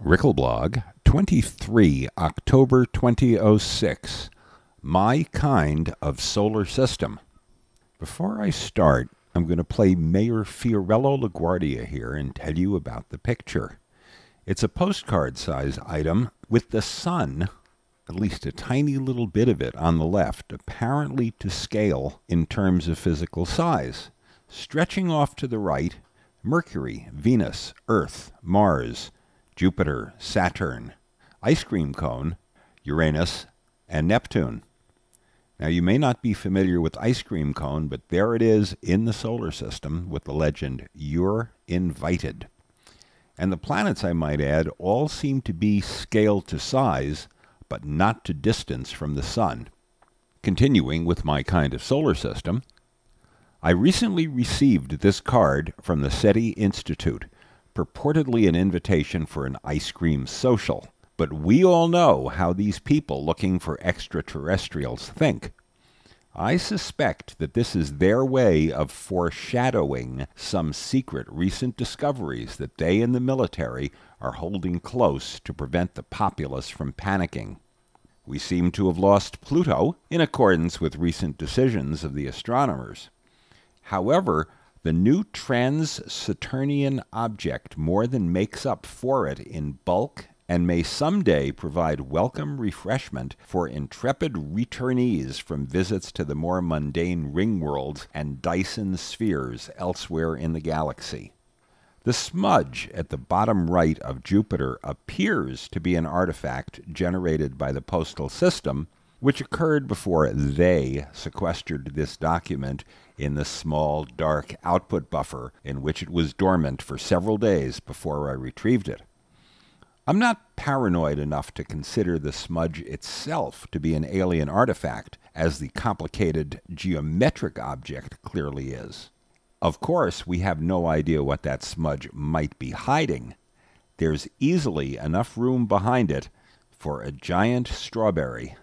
Rickelblog, 23 October 2006. My Kind of Solar System. Before I start, I'm going to play Mayor Fiorello LaGuardia here and tell you about the picture. It's a postcard-size item with the sun, at least a tiny little bit of it on the left, apparently to scale in terms of physical size. Stretching off to the right, Mercury, Venus, Earth, Mars, Jupiter, Saturn, ice cream cone, Uranus, and Neptune. Now, you may not be familiar with ice cream cone, but there it is in the solar system with the legend, "You're invited." And the planets, I might add, all seem to be scaled to size, but not to distance from the sun. Continuing with my kind of solar system, I recently received this card from the SETI Institute, purportedly an invitation for an ice cream social. But we all know how these people looking for extraterrestrials think. I suspect that this is their way of foreshadowing some secret recent discoveries that they in the military are holding close to prevent the populace from panicking. We seem to have lost Pluto, in accordance with recent decisions of the astronomers. However, the new trans-Saturnian object more than makes up for it in bulk and may someday provide welcome refreshment for intrepid returnees from visits to the more mundane ring worlds and Dyson spheres elsewhere in the galaxy. The smudge at the bottom right of Jupiter appears to be an artifact generated by the postal system, which occurred before they sequestered this document in the small, dark output buffer in which it was dormant for several days before I retrieved it. I'm not paranoid enough to consider the smudge itself to be an alien artifact, as the complicated geometric object clearly is. Of course, we have no idea what that smudge might be hiding. There's easily enough room behind it for a giant strawberry.